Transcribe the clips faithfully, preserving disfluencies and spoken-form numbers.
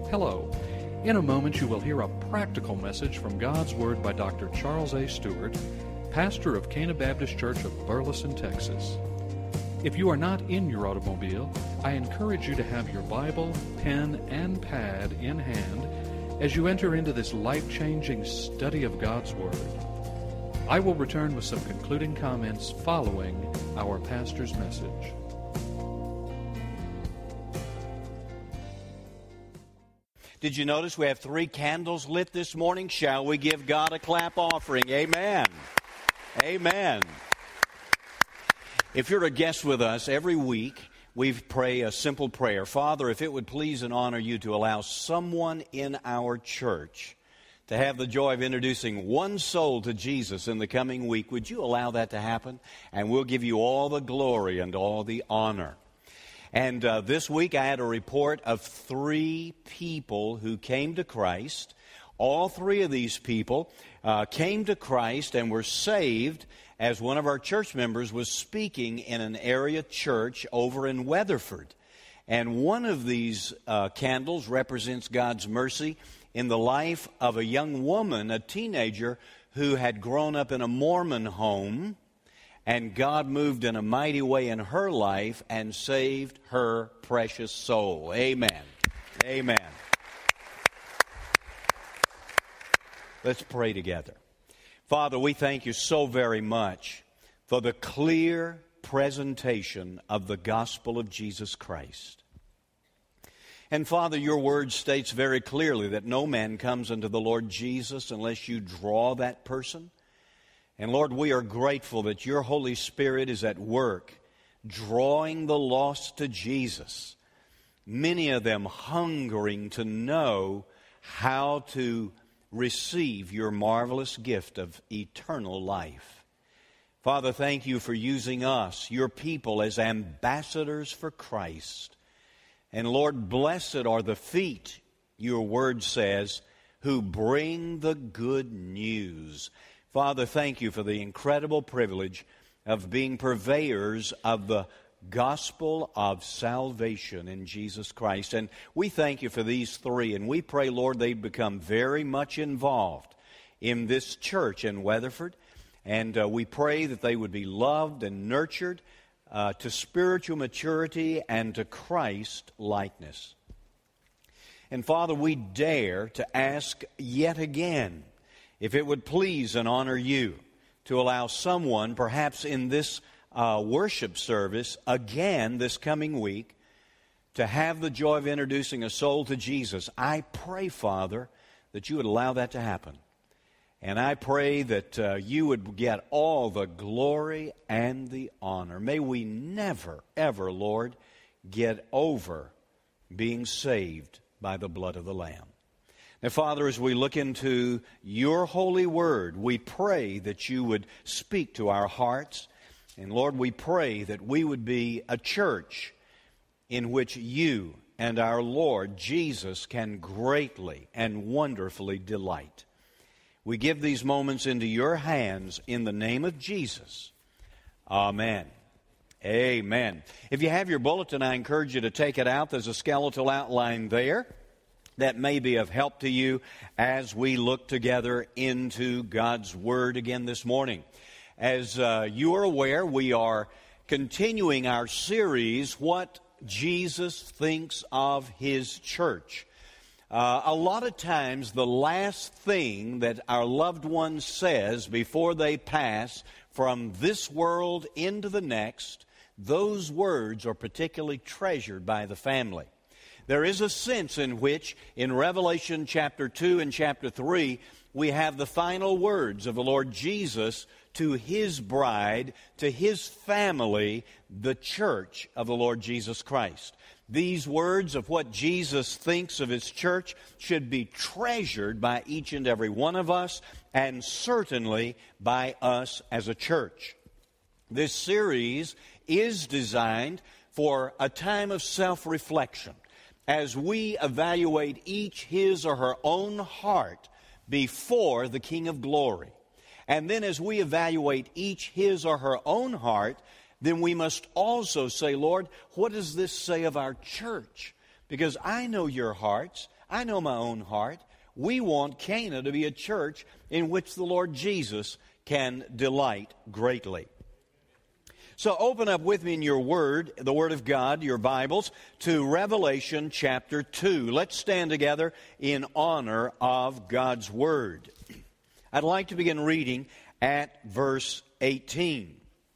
Hello. In a moment you will hear a practical message from God's Word by Doctor Charles A. Stewart, pastor of Cana Baptist Church of Burleson, Texas. If you are not in your automobile, I encourage you to have your Bible, pen, and pad in hand as you enter into this life-changing study of God's Word. I will return with some concluding comments following our pastor's message. Did you notice we have three candles lit this morning? Shall we give God a clap offering? Amen. Amen. If you're a guest with us, every week we pray a simple prayer. Father, if it would please and honor you to allow someone in our church to have the joy of introducing one soul to Jesus in the coming week, would you allow that to happen? And we'll give you all the glory and all the honor. And uh, this week I had a report of three people who came to Christ. All three of these people uh, came to Christ and were saved as one of our church members was speaking in an area church over in Weatherford. And one of these uh, candles represents God's mercy in the life of a young woman, a teenager, who had grown up in a Mormon home. And God moved in a mighty way in her life and saved her precious soul. Amen. Amen. Let's pray together. Father, we thank you so very much for the clear presentation of the gospel of Jesus Christ. And Father, your word states very clearly that no man comes unto the Lord Jesus unless you draw that person. And Lord, we are grateful that your Holy Spirit is at work, drawing the lost to Jesus, many of them hungering to know how to receive your marvelous gift of eternal life. Father, thank you for using us, your people, as ambassadors for Christ. And Lord, blessed are the feet, your word says, who bring the good news. Father, thank you for the incredible privilege of being purveyors of the gospel of salvation in Jesus Christ. And we thank you for these three, and we pray, Lord, they'd become very much involved in this church in Weatherford. And uh, we pray that they would be loved and nurtured uh, to spiritual maturity and to Christ likeness. And Father, we dare to ask yet again, if it would please and honor you to allow someone, perhaps in this uh, worship service, again this coming week, to have the joy of introducing a soul to Jesus. I pray, Father, that you would allow that to happen. And I pray that uh, you would get all the glory and the honor. May we never, ever, Lord, get over being saved by the blood of the Lamb. Now, Father, as we look into your holy word, we pray that you would speak to our hearts. And, Lord, we pray that we would be a church in which you and our Lord Jesus can greatly and wonderfully delight. We give these moments into your hands in the name of Jesus. Amen. Amen. If you have your bulletin, I encourage you to take it out. There's a skeletal outline there that may be of help to you as we look together into God's Word again this morning. As uh, you are aware, we are continuing our series, What Jesus Thinks of His Church. Uh, a lot of times, the last thing that our loved one says before they pass from this world into the next, those words are particularly treasured by the family. There is a sense in which, in Revelation chapter two and chapter three, we have the final words of the Lord Jesus to His bride, to His family, the church of the Lord Jesus Christ. These words of what Jesus thinks of His church should be treasured by each and every one of us, and certainly by us as a church. This series is designed for a time of self-reflection, as we evaluate each his or her own heart before the King of Glory. And then as we evaluate each his or her own heart, then we must also say, Lord, what does this say of our church? Because I know your hearts. I know my own heart. We want Cana to be a church in which the Lord Jesus can delight greatly. So open up with me in your Word, the Word of God, your Bibles, to Revelation chapter two. Let's stand together in honor of God's Word. I'd like to begin reading at verse eighteen.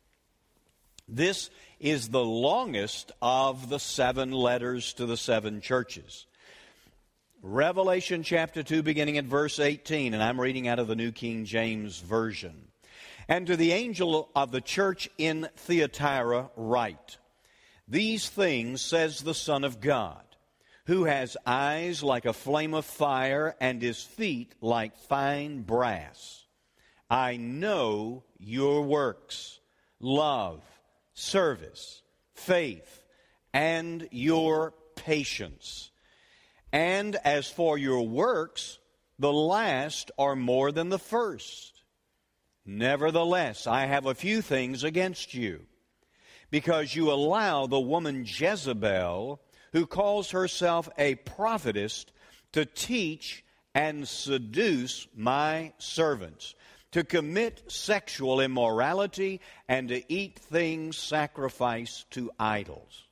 This is the longest of the seven letters to the seven churches. Revelation chapter two, beginning at verse eighteen, and I'm reading out of the New King James Version. And to the angel of the church in Thyatira write, These things says the Son of God, who has eyes like a flame of fire and his feet like fine brass. I know your works, love, service, faith, and your patience. And as for your works, the last are more than the first. Nevertheless, I have a few things against you, because you allow the woman Jezebel, who calls herself a prophetess, to teach and seduce my servants, to commit sexual immorality and to eat things sacrificed to idols.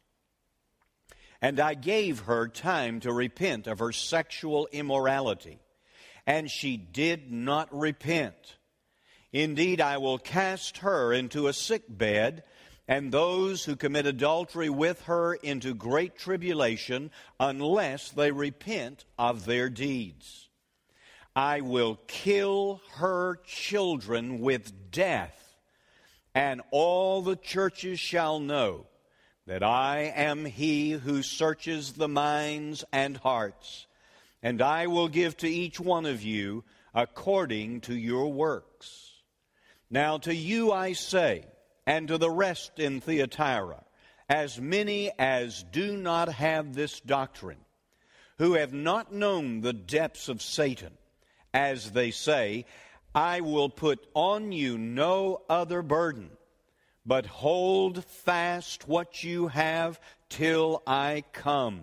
And I gave her time to repent of her sexual immorality, and she did not repent. Indeed, I will cast her into a sick bed, and those who commit adultery with her into great tribulation, unless they repent of their deeds. I will kill her children with death, and all the churches shall know that I am he who searches the minds and hearts, and I will give to each one of you according to your works. Now to you I say, and to the rest in Thyatira, as many as do not have this doctrine, who have not known the depths of Satan, as they say, I will put on you no other burden, but hold fast what you have till I come.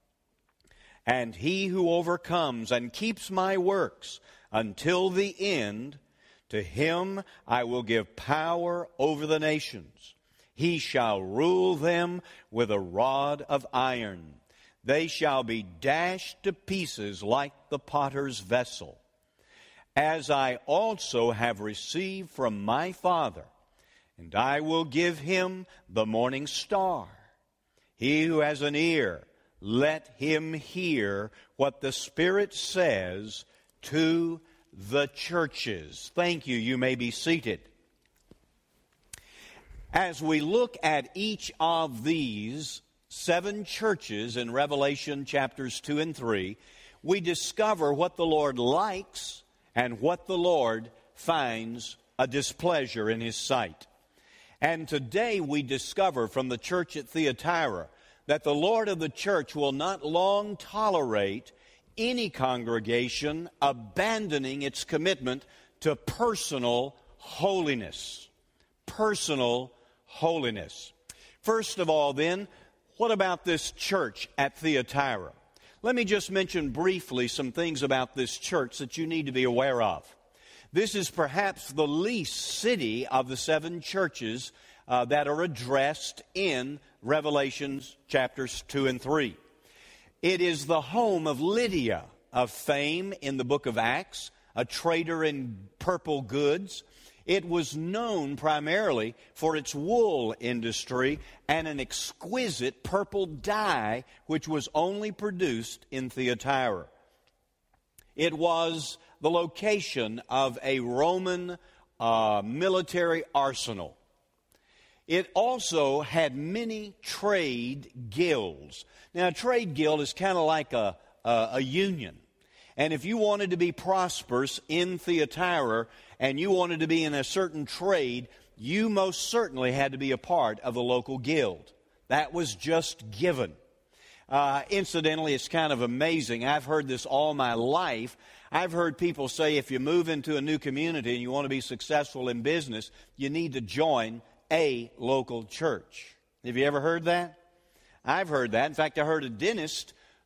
And he who overcomes and keeps my works until the end, to him I will give power over the nations. He shall rule them with a rod of iron. They shall be dashed to pieces like the potter's vessel. As I also have received from my Father, and I will give him the morning star. He who has an ear, let him hear what the Spirit says to the churches. Thank you. You may be seated. As we look at each of these seven churches in Revelation chapters two and three, we discover what the Lord likes and what the Lord finds a displeasure in his sight. And today we discover from the church at Thyatira that the Lord of the church will not long tolerate any congregation abandoning its commitment to personal holiness. Personal holiness. First of all, then, what about this church at Thyatira? Let me just mention briefly some things about this church that you need to be aware of. This is perhaps the least city of the seven churches uh, that are addressed in Revelation chapters two and three. It is the home of Lydia, of fame in the book of Acts, a trader in purple goods. It was known primarily for its wool industry and an exquisite purple dye which was only produced in Thyatira. It was the location of a Roman uh, military arsenal. It also had many trade guilds. Now, a trade guild is kind of like a, a, a union. And if you wanted to be prosperous in Thyatira and you wanted to be in a certain trade, you most certainly had to be a part of the local guild. That was just given. Uh, incidentally, it's kind of amazing. I've heard this all my life. I've heard people say if you move into a new community and you want to be successful in business, you need to join a local church. Have you ever heard that? I've heard that. In fact, I heard a dentist who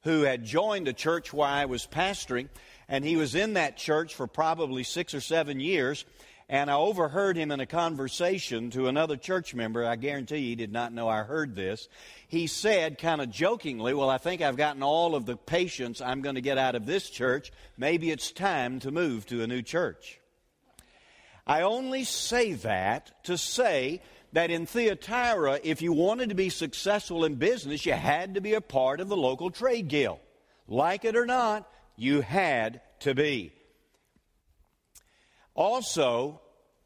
who had joined a church where I was pastoring, and he was in that church for probably six or seven years, and I overheard him in a conversation to another church member. I guarantee he did not know I heard this. He said, kind of jokingly, well, I think I've gotten all of the patience I'm going to get out of this church. Maybe it's time to move to a new church. I only say that to say that in Thyatira, if you wanted to be successful in business, you had to be a part of the local trade guild. Like it or not, you had to be. Also,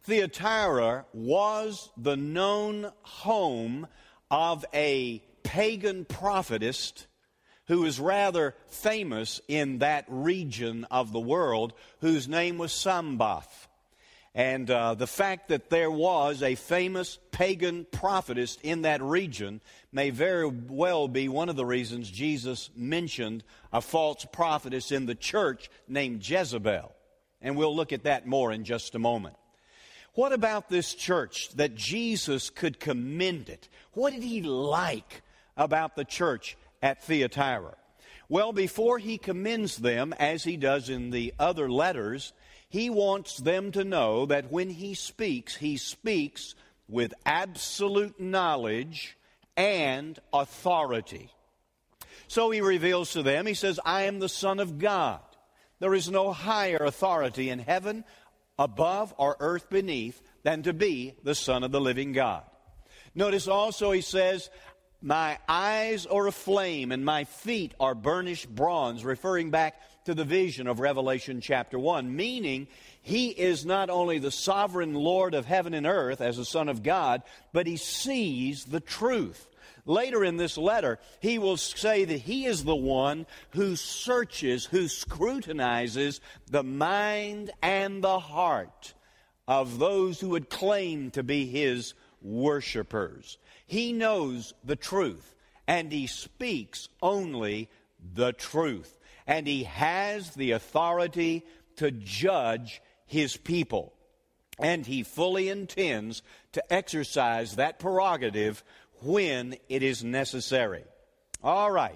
Thyatira was the known home of a pagan prophetess who was rather famous in that region of the world, whose name was Sambath. And uh, the fact that there was a famous pagan prophetess in that region may very well be one of the reasons Jesus mentioned a false prophetess in the church named Jezebel. And we'll look at that more in just a moment. What about this church that Jesus could commend it? What did he like about the church at Thyatira? Well, before he commends them, as he does in the other letters, he wants them to know that when he speaks, he speaks with absolute knowledge and authority. So he reveals to them, he says, I am the Son of God. There is no higher authority in heaven above or earth beneath than to be the Son of the living God. Notice also he says, my eyes are aflame and my feet are burnished bronze, referring back to the vision of Revelation chapter one, meaning he is not only the sovereign Lord of heaven and earth as the Son of God, but he sees the truth. Later in this letter, he will say that he is the one who searches, who scrutinizes the mind and the heart of those who would claim to be his worshipers. He knows the truth, and he speaks only the truth. And he has the authority to judge his people. And he fully intends to exercise that prerogative when it is necessary. All right.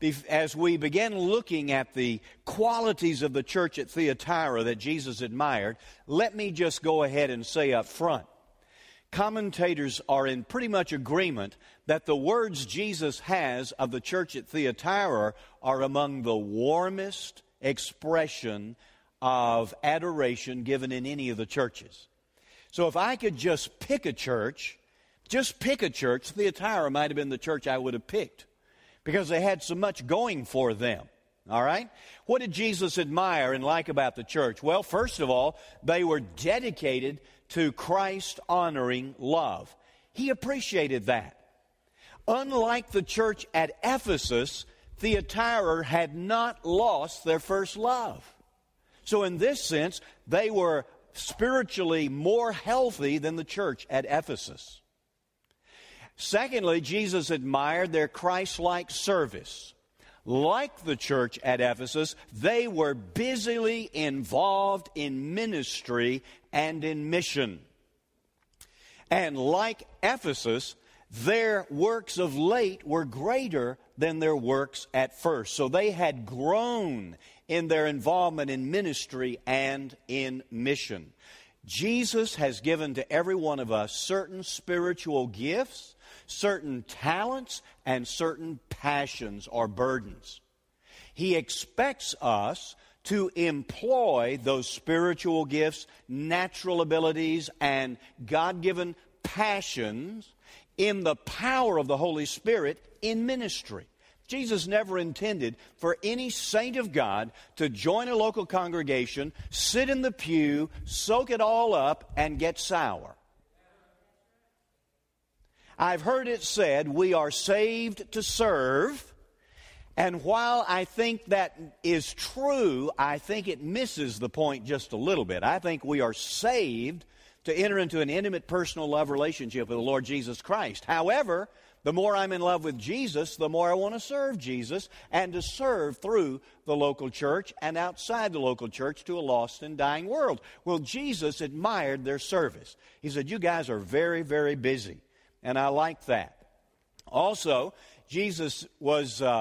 As we begin looking at the qualities of the church at Thyatira that Jesus admired, let me just go ahead and say up front, commentators are in pretty much agreement that the words Jesus has of the church at Thyatira are among the warmest expression of adoration given in any of the churches. So if I could just pick a church, just pick a church, Thyatira might have been the church I would have picked because they had so much going for them. All right? What did Jesus admire and like about the church? Well, first of all, they were dedicated to Christ-honoring love. He appreciated that. Unlike the church at Ephesus, Thyatira had not lost their first love. So in this sense, they were spiritually more healthy than the church at Ephesus. Secondly, Jesus admired their Christ-like service. Like the church at Ephesus, they were busily involved in ministry and in mission. And like Ephesus, their works of late were greater than their works at first. So they had grown in their involvement in ministry and in mission. Jesus has given to every one of us certain spiritual gifts, certain talents, and certain passions or burdens. He expects us to employ those spiritual gifts, natural abilities, and God-given passions in the power of the Holy Spirit in ministry. Jesus never intended for any saint of God to join a local congregation, sit in the pew, soak it all up, and get sour. I've heard it said we are saved to serve, and while I think that is true, I think it misses the point just a little bit. I think we are saved to enter into an intimate personal love relationship with the Lord Jesus Christ. However, the more I'm in love with Jesus, the more I want to serve Jesus and to serve through the local church and outside the local church to a lost and dying world. Well, Jesus admired their service. He said, you guys are very, very busy. And I like that. Also, Jesus was uh,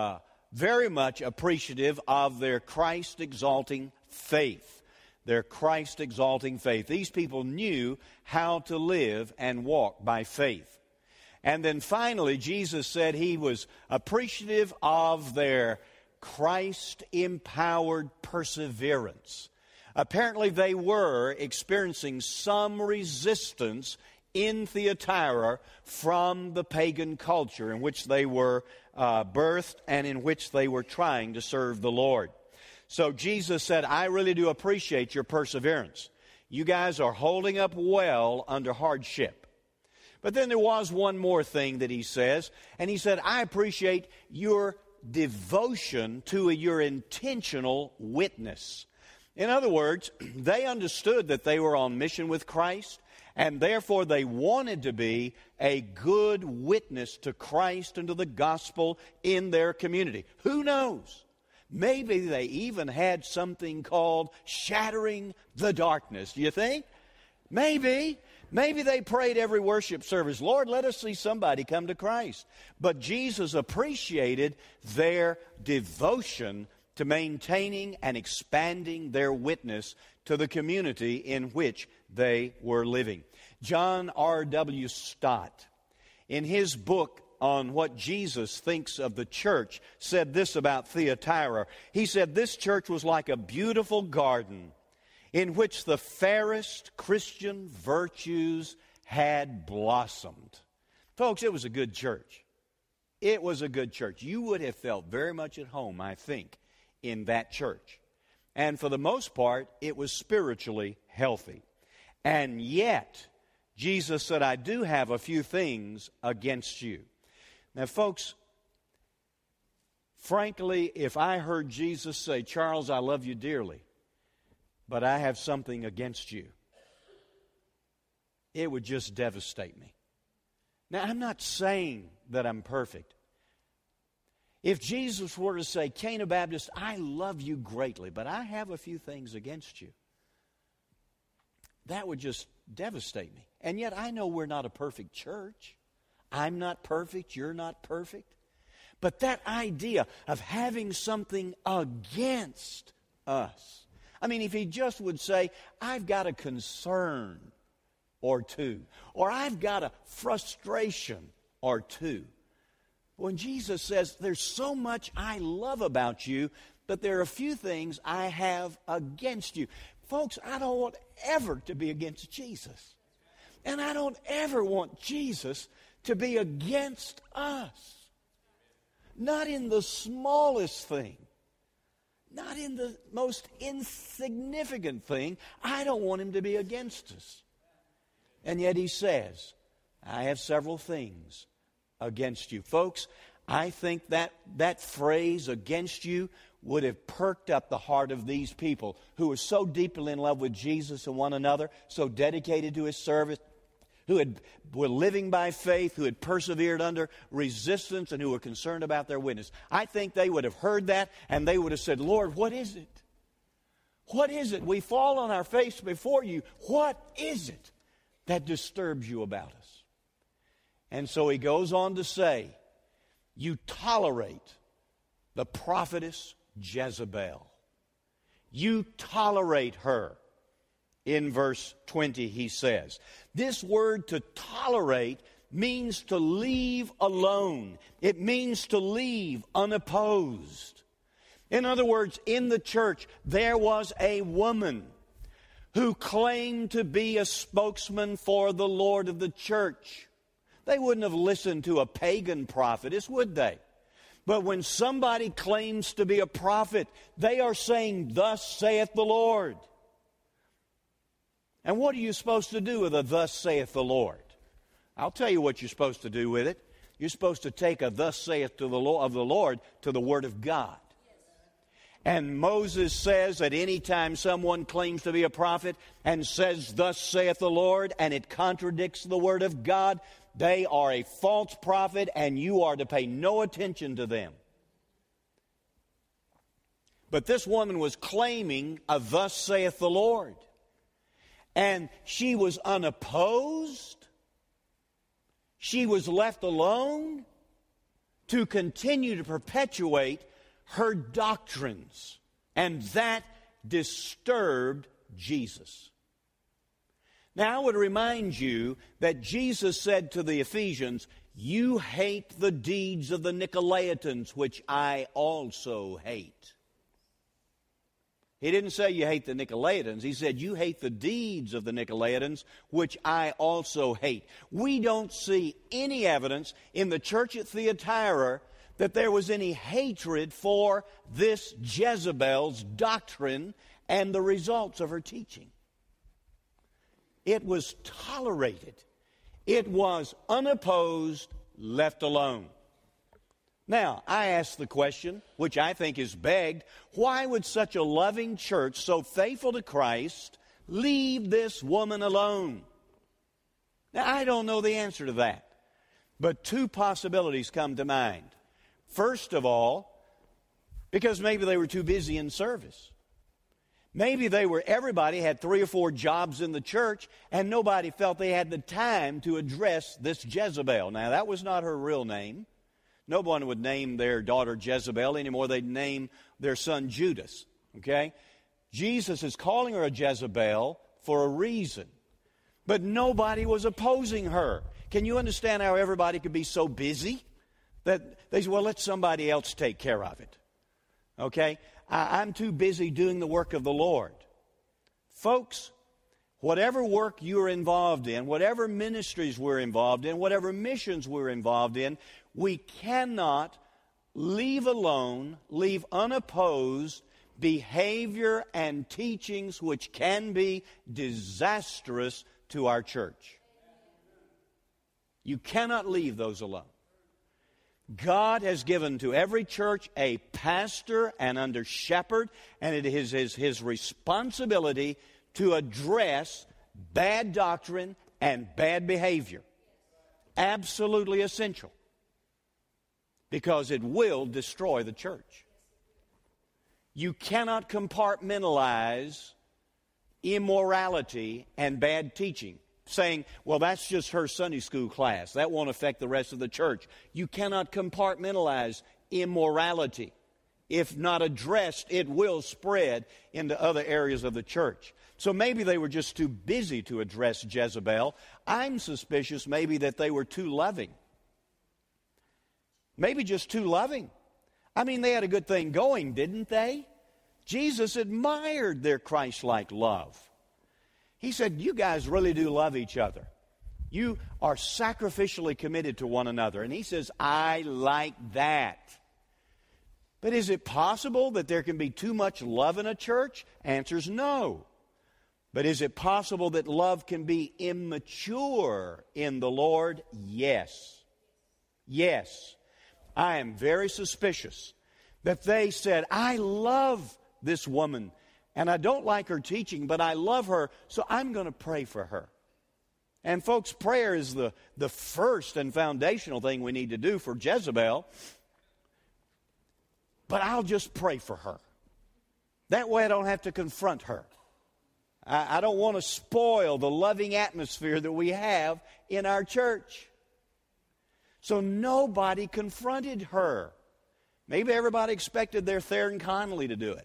very much appreciative of their Christ-exalting faith. Their Christ-exalting faith. These people knew how to live and walk by faith. And then finally, Jesus said he was appreciative of their Christ-empowered perseverance. Apparently, they were experiencing some resistance in Thyatira from the pagan culture in which they were uh, birthed and in which they were trying to serve the Lord. So Jesus said, I really do appreciate your perseverance. You guys are holding up well under hardship. But then there was one more thing that he says, and he said, I appreciate your devotion to your intentional witness. In other words, they understood that they were on mission with Christ, and therefore they wanted to be a good witness to Christ and to the gospel in their community. Who knows? Maybe they even had something called shattering the darkness. Do you think? Maybe. Maybe they prayed every worship service, Lord, let us see somebody come to Christ. But Jesus appreciated their devotion to maintaining and expanding their witness to the community in which they were living. John R W Stott, in his book on what Jesus thinks of the church, said this about Thyatira. He said, this church was like a beautiful garden in which the fairest Christian virtues had blossomed. Folks, it was a good church. It was a good church. You would have felt very much at home, I think, in that church. And for the most part, it was spiritually healthy. And yet, Jesus said, I do have a few things against you. Now, folks, frankly, if I heard Jesus say, Charles, I love you dearly, but I have something against you, it would just devastate me. Now, I'm not saying that I'm perfect. If Jesus were to say, Cana Baptist, I love you greatly, but I have a few things against you, that would just devastate me. And yet I know we're not a perfect church. I'm not perfect, you're not perfect. But that idea of having something against us, I mean, if he just would say, I've got a concern or two, or I've got a frustration or two. When Jesus says, there's so much I love about you, but there are a few things I have against you. Folks, I don't want ever to be against Jesus. And I don't ever want Jesus to be against us. Not in the smallest thing. Not in the most insignificant thing. I don't want him to be against us. And yet he says, I have several things against you. Folks, I think that that phrase, against you, would have perked up the heart of these people who were so deeply in love with Jesus and one another, so dedicated to his service, who had, were living by faith, who had persevered under resistance, and who were concerned about their witness. I think they would have heard that, and they would have said, Lord, what is it? What is it? We fall on our face before you. What is it that disturbs you about us? And so he goes on to say, you tolerate the prophetess Jezebel. You tolerate her. In verse twenty, he says, this word to tolerate means to leave alone. It means to leave unopposed. In other words, in the church, there was a woman who claimed to be a spokesman for the Lord of the church. They wouldn't have listened to a pagan prophetess, would they? But when somebody claims to be a prophet, they are saying, thus saith the Lord. And what are you supposed to do with a thus saith the Lord? I'll tell you what you're supposed to do with it. You're supposed to take a thus saith to the Lord, of the Lord to the Word of God. And Moses says that any time someone claims to be a prophet and says, thus saith the Lord, and it contradicts the Word of God, they are a false prophet, and you are to pay no attention to them. But this woman was claiming a thus saith the Lord. And she was unopposed. She was left alone to continue to perpetuate her doctrines, and that disturbed Jesus. Now, I would remind you that Jesus said to the Ephesians, "You hate the deeds of the Nicolaitans, which I also hate." He didn't say you hate the Nicolaitans. He said you hate the deeds of the Nicolaitans, which I also hate. We don't see any evidence in the church at Thyatira that there was any hatred for this Jezebel's doctrine and the results of her teaching. It was tolerated. It was unopposed, left alone. Now, I ask the question, which I think is begged, why would such a loving church, so faithful to Christ, leave this woman alone? Now, I don't know the answer to that, but two possibilities come to mind. First of all, because maybe they were too busy in service. Maybe they were, everybody had three or four jobs in the church, and nobody felt they had the time to address this Jezebel. Now, that was not her real name. No one would name their daughter Jezebel anymore. They'd name their son Judas. Okay? Jesus is calling her a Jezebel for a reason. But nobody was opposing her. Can you understand how everybody could be so busy that they say, well, let somebody else take care of it? Okay? I, I'm too busy doing the work of the Lord. Folks, whatever work you're involved in, whatever ministries we're involved in, whatever missions we're involved in, we cannot leave alone, leave unopposed behavior and teachings which can be disastrous to our church. You cannot leave those alone. God has given to every church a pastor and under shepherd, and it is his, his responsibility to address bad doctrine and bad behavior. Absolutely essential. Because it will destroy the church. You cannot compartmentalize immorality and bad teaching, saying, well, that's just her Sunday school class. That won't affect the rest of the church. You cannot compartmentalize immorality. If not addressed, it will spread into other areas of the church. So maybe they were just too busy to address Jezebel. I'm suspicious maybe that they were too loving. Maybe just too loving. I mean, they had a good thing going, didn't they? Jesus admired their Christ-like love. He said, you guys really do love each other. You are sacrificially committed to one another. And he says, I like that. But is it possible that there can be too much love in a church? Answer's no. But is it possible that love can be immature in the Lord? Yes. Yes. I am very suspicious that they said, I love this woman, and I don't like her teaching, but I love her, so I'm going to pray for her. And folks, prayer is the, the first and foundational thing we need to do for Jezebel. But I'll just pray for her. That way I don't have to confront her. I, I don't want to spoil the loving atmosphere that we have in our church. So nobody confronted her. Maybe everybody expected their Theron Connolly to do it.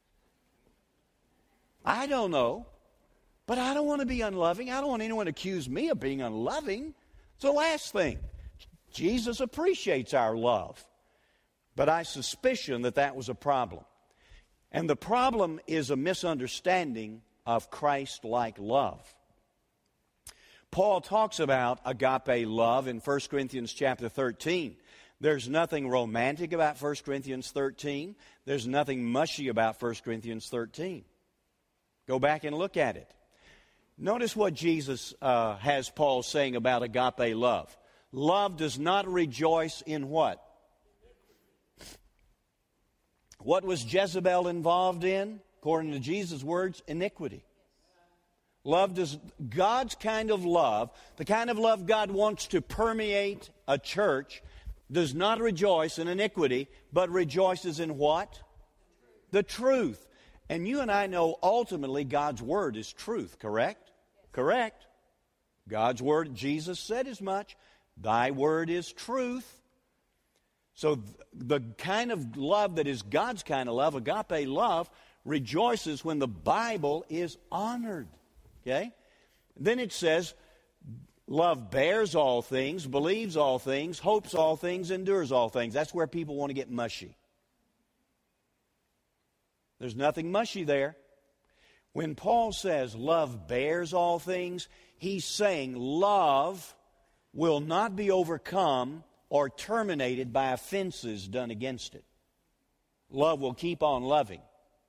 I don't know. But I don't want to be unloving. I don't want anyone to accuse me of being unloving. It's the last thing. Jesus appreciates our love. But I suspicion that that was a problem. And the problem is a misunderstanding of Christ-like love. Paul talks about agape love in First Corinthians chapter thirteen. There's nothing romantic about First Corinthians thirteen. There's nothing mushy about First Corinthians thirteen. Go back and look at it. Notice what Jesus uh, has Paul saying about agape love. Love does not rejoice in what? What was Jezebel involved in? According to Jesus' words, iniquity. Love does, God's kind of love, the kind of love God wants to permeate a church, does not rejoice in iniquity, but rejoices in what? The truth. And you and I know ultimately God's word is truth, correct? Correct. God's word, Jesus said as much. Thy word is truth. So th- the kind of love that is God's kind of love, agape love, rejoices when the Bible is honored. Okay? Then it says, love bears all things, believes all things, hopes all things, endures all things. That's where people want to get mushy. There's nothing mushy there. When Paul says love bears all things, he's saying love will not be overcome or terminated by offenses done against it. Love will keep on loving.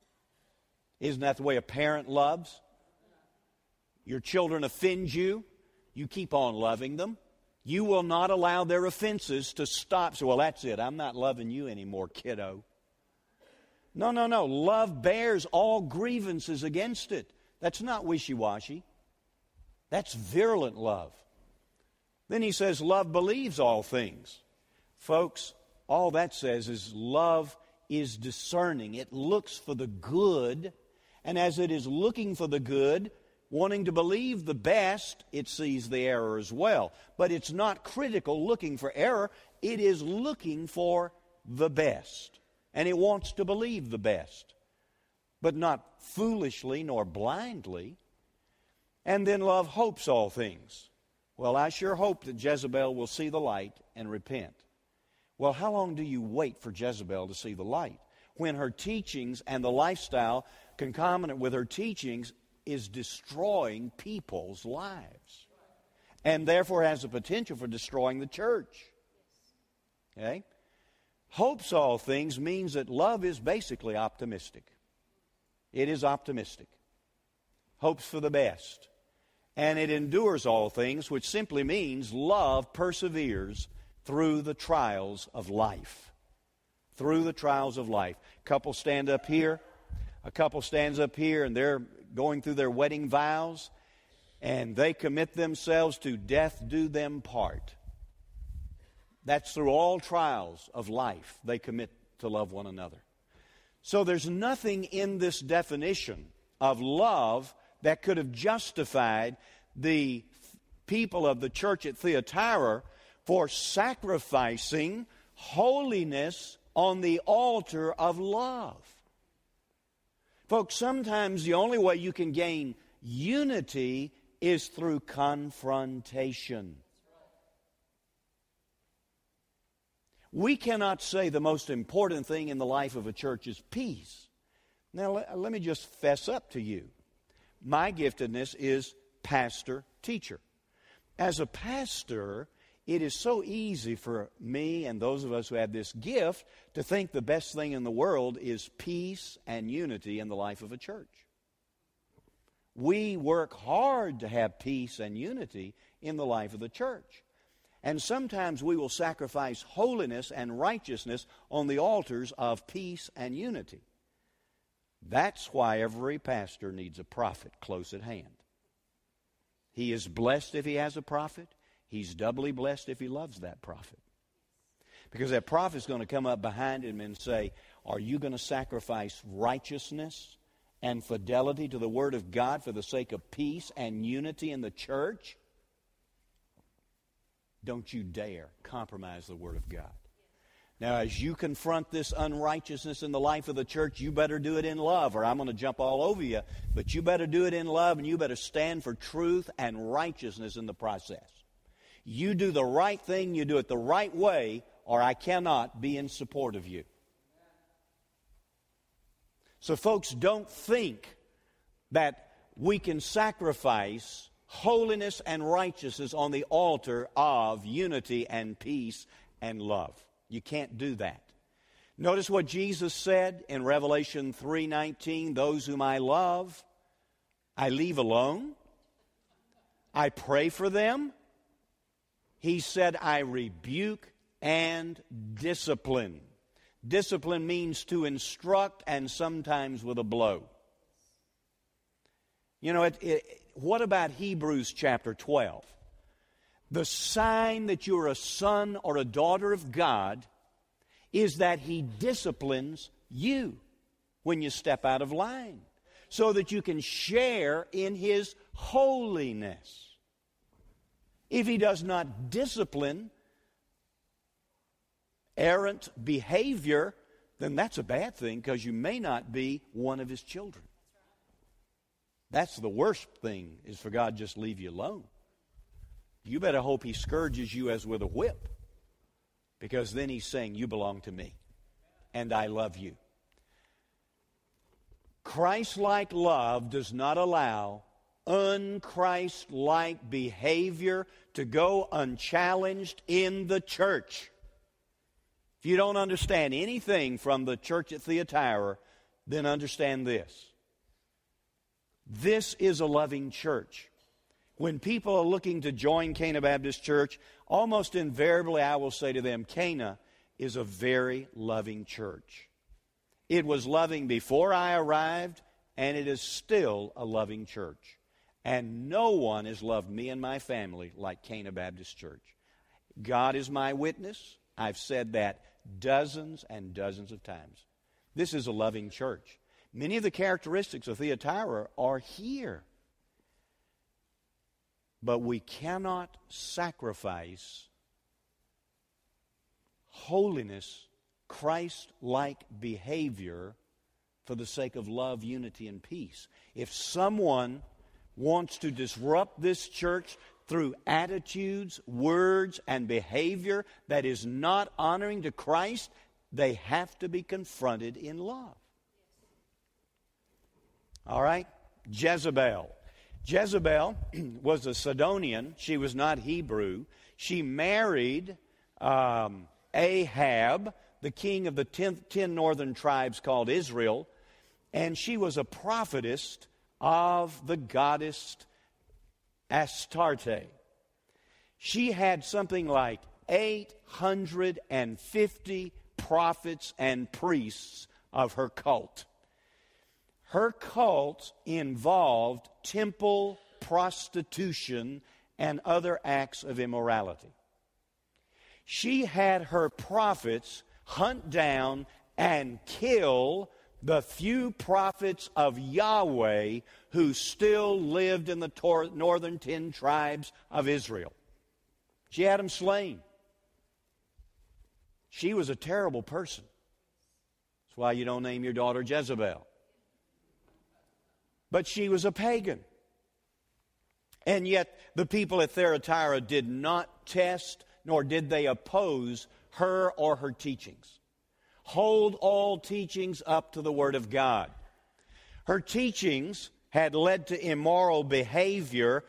Isn't that the way a parent loves? Your children offend you, you keep on loving them. You will not allow their offenses to stop. So, well, that's it. I'm not loving you anymore, kiddo. No, no, no. Love bears all grievances against it. That's not wishy-washy. That's virulent love. Then he says, love believes all things. Folks, all that says is love is discerning. It looks for the good, and as it is looking for the good, wanting to believe the best, it sees the error as well. But it's not critical looking for error. It is looking for the best. And it wants to believe the best. But not foolishly nor blindly. And then love hopes all things. Well, I sure hope that Jezebel will see the light and repent. Well, how long do you wait for Jezebel to see the light? When her teachings and the lifestyle concomitant with her teachings is destroying people's lives. And therefore has the potential for destroying the church. Okay? Hopes all things means that love is basically optimistic. It is optimistic. Hopes for the best. And it endures all things, which simply means love perseveres through the trials of life. Through the trials of life. Couple stand up here. A couple stands up here and they're going through their wedding vows. And they commit themselves to death do them part. That's through all trials of life they commit to love one another. So there's nothing in this definition of love that could have justified the people of the church at Thyatira for sacrificing holiness on the altar of love. Folks, sometimes the only way you can gain unity is through confrontation. We cannot say the most important thing in the life of a church is peace. Now, let, let me just fess up to you. My giftedness is pastor, teacher. As a pastor, it is so easy for me and those of us who have this gift to think the best thing in the world is peace and unity in the life of a church. We work hard to have peace and unity in the life of the church. And sometimes we will sacrifice holiness and righteousness on the altars of peace and unity. That's why every pastor needs a prophet close at hand. He is blessed if he has a prophet. He's doubly blessed if he loves that prophet. Because that prophet's going to come up behind him and say, are you going to sacrifice righteousness and fidelity to the Word of God for the sake of peace and unity in the church? Don't you dare compromise the Word of God. Now, as you confront this unrighteousness in the life of the church, you better do it in love, or I'm going to jump all over you. But you better do it in love, and you better stand for truth and righteousness in the process. You do the right thing, you do it the right way, or I cannot be in support of you. So, folks, don't think that we can sacrifice holiness and righteousness on the altar of unity and peace and love. You can't do that. Notice what Jesus said in Revelation three nineteen, those whom I love, I leave alone. I pray for them. He said, I rebuke and discipline. Discipline means to instruct and sometimes with a blow. You know, it, it, what about Hebrews chapter twelve? The sign that you're a son or a daughter of God is that He disciplines you when you step out of line, so that you can share in His holiness. If He does not discipline, errant behavior, then that's a bad thing because you may not be one of His children. That's the worst thing, is for God to just leave you alone. You better hope He scourges you as with a whip, because then He's saying, you belong to me, and I love you. Christ-like love does not allow un-Christ-like behavior to go unchallenged in the church. If you don't understand anything from the church at Thyatira, then understand this. This is a loving church. When people are looking to join Cana Baptist Church, almost invariably I will say to them, Cana is a very loving church. It was loving before I arrived, and it is still a loving church. And no one has loved me and my family like Cana Baptist Church. God is my witness. I've said that dozens and dozens of times. This is a loving church. Many of the characteristics of Thyatira are here. But we cannot sacrifice holiness, Christ-like behavior for the sake of love, unity, and peace. If someone wants to disrupt this church through attitudes, words, and behavior that is not honoring to Christ, they have to be confronted in love. All right? Jezebel. Jezebel was a Sidonian. She was not Hebrew. She married um, Ahab, the king of the ten, ten northern tribes called Israel, and she was a prophetess of the goddess Astarte. She had something like eight hundred fifty prophets and priests of her cult. Her cult involved temple prostitution and other acts of immorality. She had her prophets hunt down and kill the few prophets of Yahweh who still lived in the tor- northern ten tribes of Israel. She had them slain. She was a terrible person. That's why you don't name your daughter Jezebel. But she was a pagan. And yet the people at Thyatira did not test, nor did they oppose her or her teachings. Hold all teachings up to the Word of God. Her teachings had led to immoral behavior.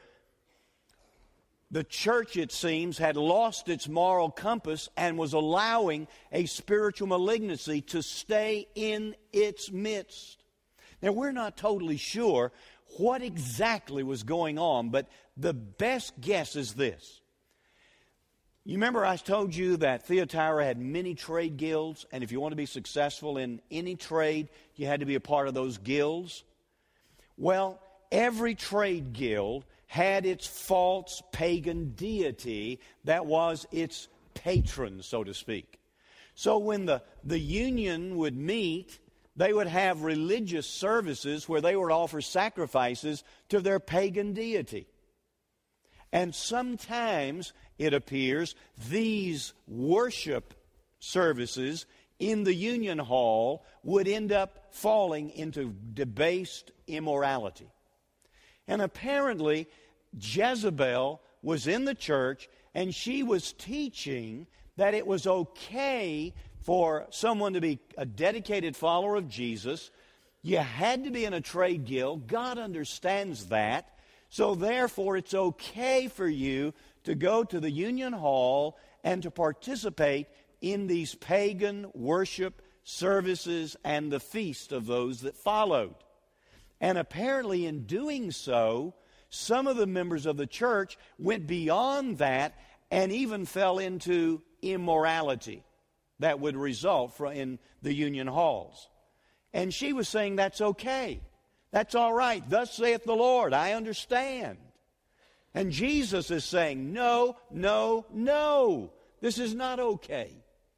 The church, it seems, had lost its moral compass and was allowing a spiritual malignancy to stay in its midst. Now, we're not totally sure what exactly was going on, but the best guess is this. You remember I told you that Thyatira had many trade guilds, and if you want to be successful in any trade, you had to be a part of those guilds? Well, every trade guild had its false pagan deity that was its patron, so to speak. So when the, the union would meet, they would have religious services where they would offer sacrifices to their pagan deity. And sometimes, it appears, these worship services in the union hall would end up falling into debased immorality. And apparently, Jezebel was in the church, and she was teaching that it was okay for someone to be a dedicated follower of Jesus. You had to be in a trade guild. God understands that. So therefore, it's okay for you to go to the union hall and to participate in these pagan worship services and the feast of those that followed. And apparently in doing so, some of the members of the church went beyond that and even fell into immorality that would result from in the union halls. And she was saying that's okay. That's all right. Thus saith the Lord. I understand. And Jesus is saying, no, no, no. This is not okay.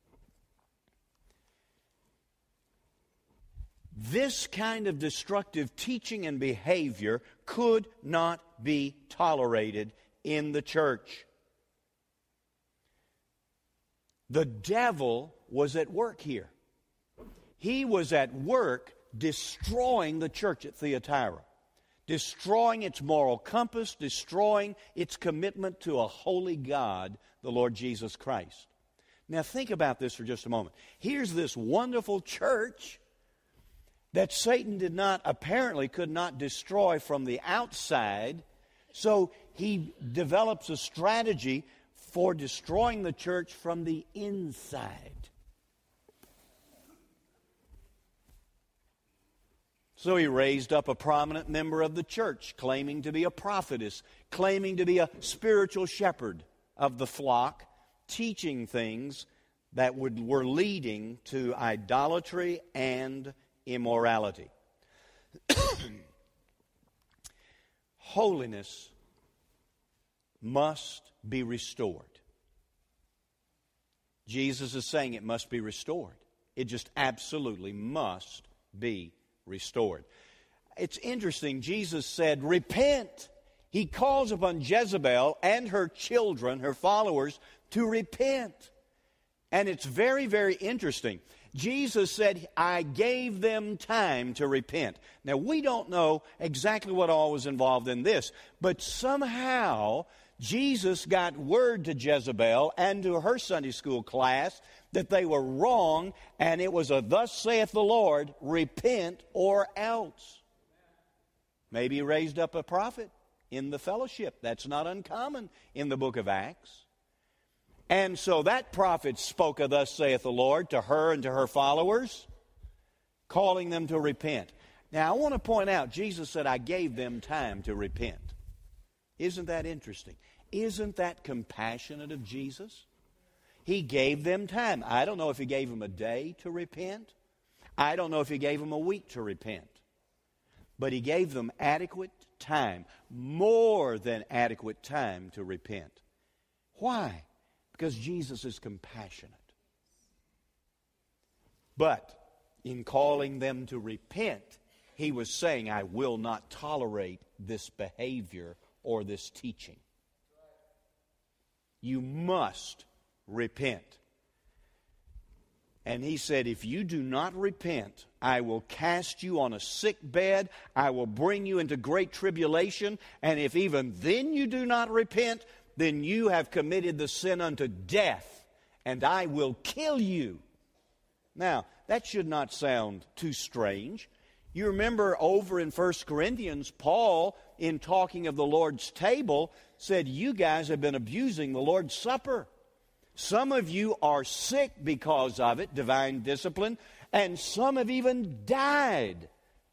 This kind of destructive teaching and behavior could not be tolerated in the church. The devil was at work here. He was at work destroying the church at Thyatira, destroying its moral compass, destroying its commitment to a holy God, the Lord Jesus Christ. Now think about this for just a moment. Here's this wonderful church that Satan did not, apparently could not destroy from the outside, so he develops a strategy for destroying the church from the inside. So he raised up a prominent member of the church, claiming to be a prophetess, claiming to be a spiritual shepherd of the flock, teaching things that would, were leading to idolatry and immorality. Holiness must be restored. Jesus is saying it must be restored. It just absolutely must be restored. It's interesting, Jesus said, repent. He calls upon Jezebel and her children, her followers, to repent. And it's very, very interesting. Jesus said, I gave them time to repent. Now, we don't know exactly what all was involved in this, but somehow Jesus got word to Jezebel and to her Sunday school class that they were wrong, and it was a thus saith the Lord, repent or else. Maybe he raised up a prophet in the fellowship. That's not uncommon in the book of Acts. And so that prophet spoke a thus saith the Lord to her and to her followers, calling them to repent. Now, I want to point out, Jesus said, I gave them time to repent. Isn't that interesting? Isn't that compassionate of Jesus? He gave them time. I don't know if he gave them a day to repent. I don't know if he gave them a week to repent. But he gave them adequate time, more than adequate time to repent. Why? Because Jesus is compassionate. But in calling them to repent, he was saying, I will not tolerate this behavior or this teaching. You must repent. And he said, if you do not repent, I will cast you on a sick bed. I will bring you into great tribulation. And if even then you do not repent, then you have committed the sin unto death, and I will kill you. Now, that should not sound too strange. You remember over in First Corinthians, Paul, in talking of the Lord's table, said, you guys have been abusing the Lord's Supper. Some of you are sick because of it, divine discipline, and some have even died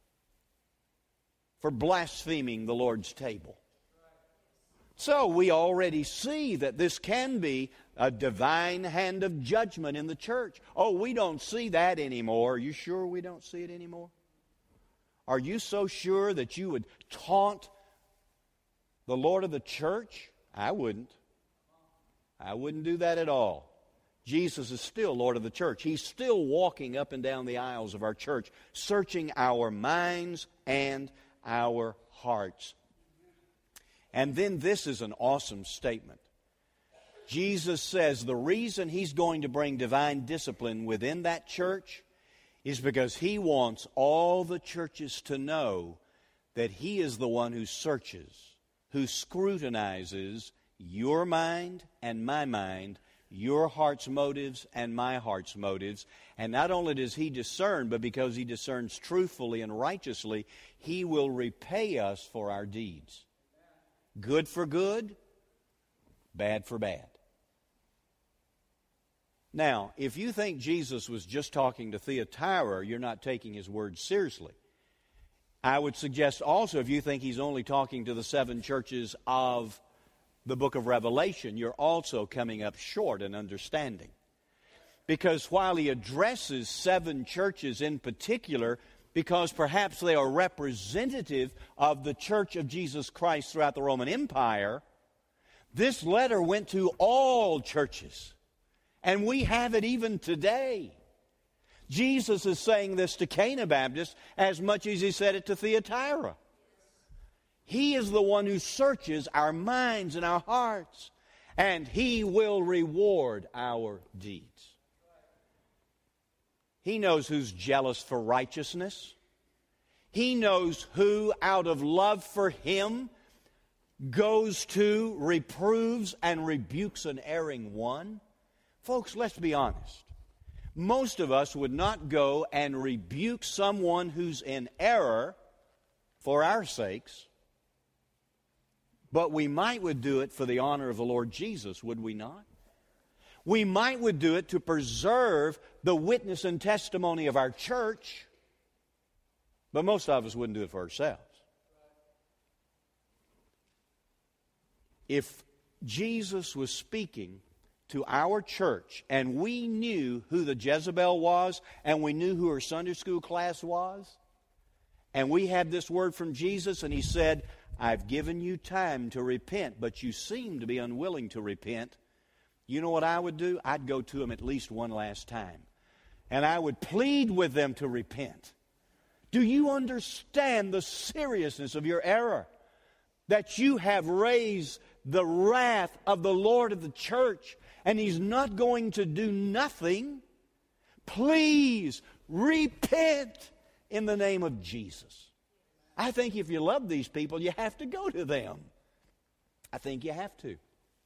for blaspheming the Lord's table. So we already see that this can be a divine hand of judgment in the church. Oh, we don't see that anymore. Are you sure we don't see it anymore? Are you so sure that you would taunt the Lord of the church? I wouldn't. I wouldn't do that at all. Jesus is still Lord of the church. He's still walking up and down the aisles of our church, searching our minds and our hearts. And then this is an awesome statement. Jesus says the reason he's going to bring divine discipline within that church is because he wants all the churches to know that he is the one who searches, who scrutinizes your mind and my mind, your heart's motives and my heart's motives. And not only does he discern, but because he discerns truthfully and righteously, he will repay us for our deeds. Good for good, bad for bad. Now, if you think Jesus was just talking to Thyatira, you're not taking his words seriously. I would suggest also, if you think he's only talking to the seven churches of the book of Revelation, you're also coming up short in understanding. Because while he addresses seven churches in particular, because perhaps they are representative of the church of Jesus Christ throughout the Roman Empire, this letter went to all churches. And we have it even today. Jesus is saying this to Cana Baptist as much as he said it to Thyatira. He is the one who searches our minds and our hearts, and he will reward our deeds. He knows who's jealous for righteousness. He knows who, out of love for Him, goes to, reproves, and rebukes an erring one. Folks, let's be honest. Most of us would not go and rebuke someone who's in error for our sakes, but we might would do it for the honor of the Lord Jesus, would we not? We might would do it to preserve the witness and testimony of our church, but most of us wouldn't do it for ourselves. If Jesus was speaking to our church and we knew who the Jezebel was and we knew who her Sunday school class was, and we had this word from Jesus and He said, I've given you time to repent, but you seem to be unwilling to repent, you know what I would do? I'd go to them at least one last time. And I would plead with them to repent. Do you understand the seriousness of your error? That you have raised the wrath of the Lord of the church, and He's not going to do nothing. Please repent in the name of Jesus. I think if you love these people, you have to go to them. I think you have to.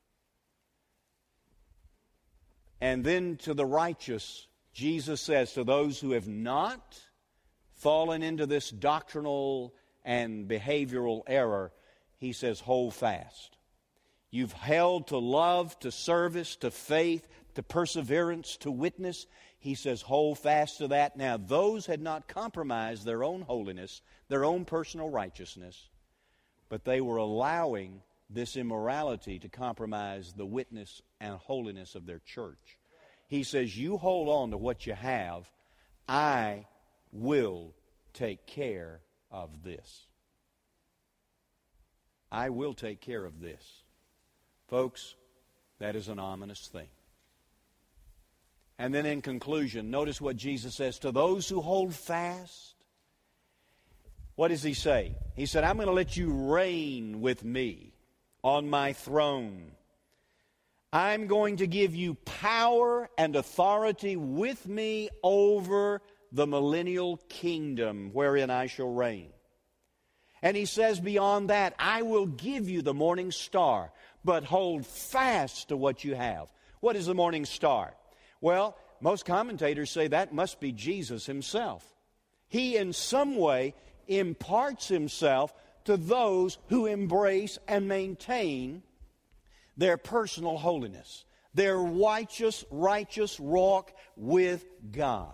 And then to the righteous, Jesus says, to those who have not fallen into this doctrinal and behavioral error, He says, hold fast. You've held to love, to service, to faith, to perseverance, to witness. He says, hold fast to that. Now, those had not compromised their own holiness, their own personal righteousness, but they were allowing this immorality to compromise the witness and holiness of their church. He says, you hold on to what you have. I will take care of this. I will take care of this. Folks, that is an ominous thing. And then in conclusion, notice what Jesus says. To those who hold fast, what does He say? He said, I'm going to let you reign with me on my throne. I'm going to give you power and authority with me over the millennial kingdom wherein I shall reign. And He says beyond that, I will give you the morning star, but hold fast to what you have. What is the morning star? Well, most commentators say that must be Jesus Himself. He in some way imparts Himself to those who embrace and maintain their personal holiness, their righteous, righteous walk with God.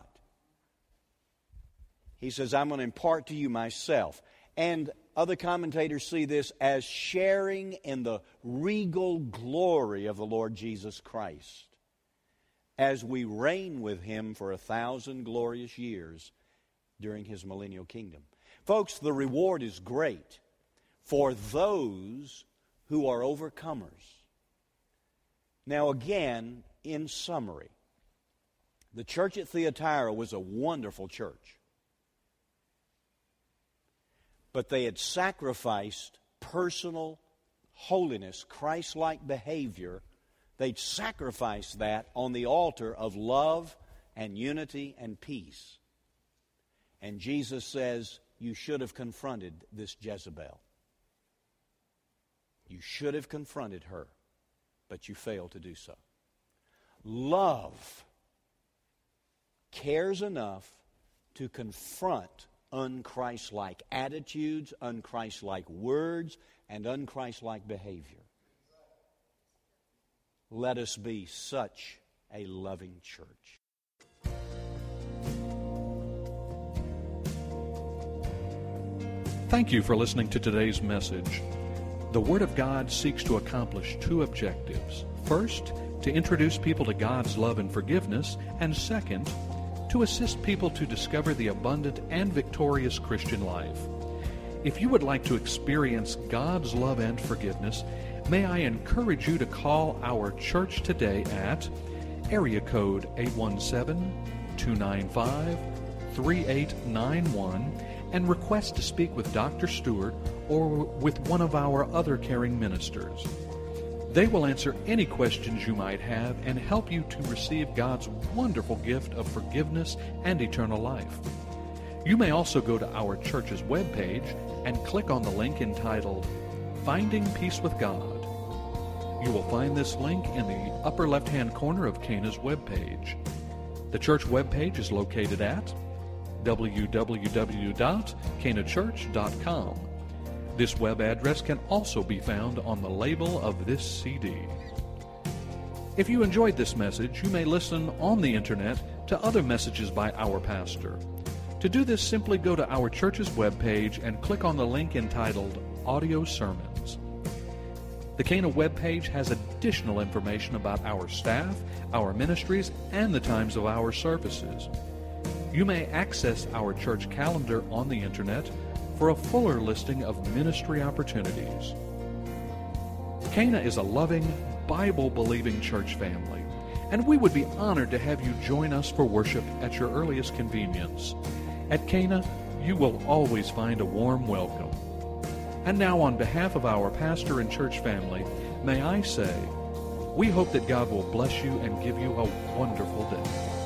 He says, I'm going to impart to you myself. And other commentators see this as sharing in the regal glory of the Lord Jesus Christ as we reign with Him for a thousand glorious years during His millennial kingdom. Folks, the reward is great for those who are overcomers. Now again, in summary, the church at Thyatira was a wonderful church. But they had sacrificed personal holiness, Christ-like behavior. They'd sacrificed that on the altar of love and unity and peace. And Jesus says, you should have confronted this Jezebel. You should have confronted her, but you failed to do so. Love cares enough to confront un-Christ-like attitudes, un-Christ-like words, and un-Christ-like behavior. Let us be such a loving church. Thank you for listening to today's message. The Word of God seeks to accomplish two objectives. First, to introduce people to God's love and forgiveness, and second, to assist people to discover the abundant and victorious Christian life. If you would like to experience God's love and forgiveness, may I encourage you to call our church today at area code eight one seven, two nine five, three eight nine one and request to speak with Doctor Stewart or with one of our other caring ministers. They will answer any questions you might have and help you to receive God's wonderful gift of forgiveness and eternal life. You may also go to our church's webpage and click on the link entitled Finding Peace with God. You will find this link in the upper left-hand corner of Cana's webpage. The church webpage is located at w w w dot cana church dot com. This web address can also be found on the label of this C D. If you enjoyed this message, you may listen on the internet to other messages by our pastor. To do this, simply go to our church's webpage and click on the link entitled Audio Sermons. The Cana webpage has additional information about our staff, our ministries, and the times of our services. You may access our church calendar on the internet for a fuller listing of ministry opportunities. Cana is a loving, Bible-believing church family, and we would be honored to have you join us for worship at your earliest convenience. At Cana, you will always find a warm welcome. And now, on behalf of our pastor and church family, may I say, we hope that God will bless you and give you a wonderful day.